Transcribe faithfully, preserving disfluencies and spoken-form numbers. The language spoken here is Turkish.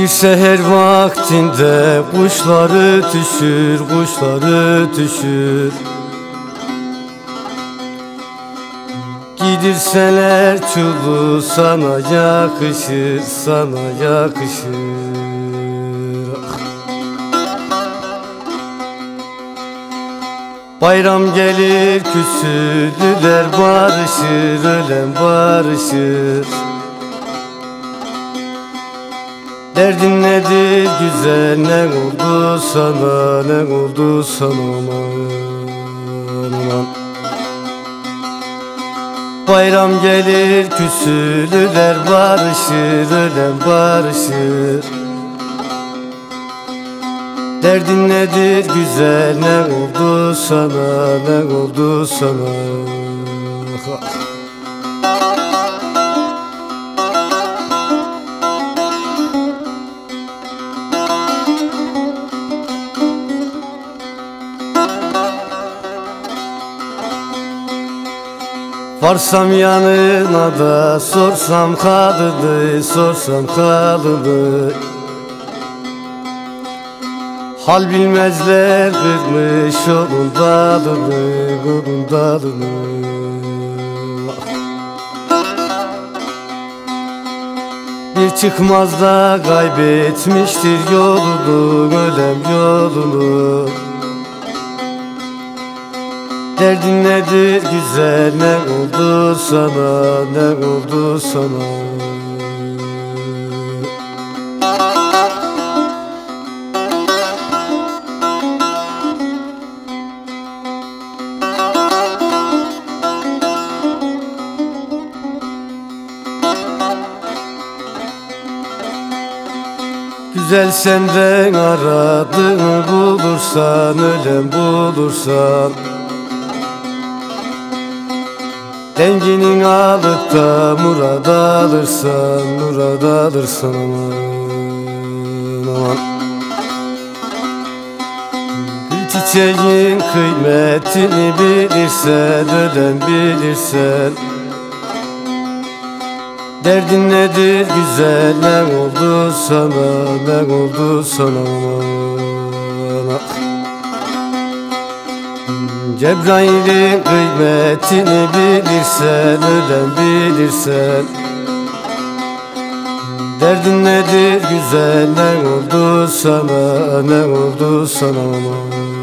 Bir seher vaktinde kuşlar ötüşür, kuşlar ötüşür. Gidirseler çulu sana yakışır, sana yakışır. Bayram gelir küsülüler barışır, ölen barışır. Derdin nedir güzel, ne oldu sana, ne oldu sana aman aman. Bayram gelir küsülüler barışır, ölen barışır. Derdin nedir güzel, ne oldu sana, ne oldu sana. Varsam yanına da sorsam halını, sorsam halını. Hal bilmezler kırmış onun dalını, onun dalını. Bir çıkmaz da kaybetmiştir yolunu, ölem yolunu. Derdin nedir güzel, ne oldu sana, ne oldu sana. Güzel senden aradığını bulursan, ölen bulursan. Denginin alıp da murad alırsan, murad alırsan aman aman. Gül çiçeğin kıymetini bilirsen, ölen bilirsen. Derdin nedir güzel, ne oldu sana, ne oldu sana aman. Cebrail'in kıymetini bilirsen, ölen bilirsen. Derdin nedir güzel, ne oldu sana, ne oldu sana aman.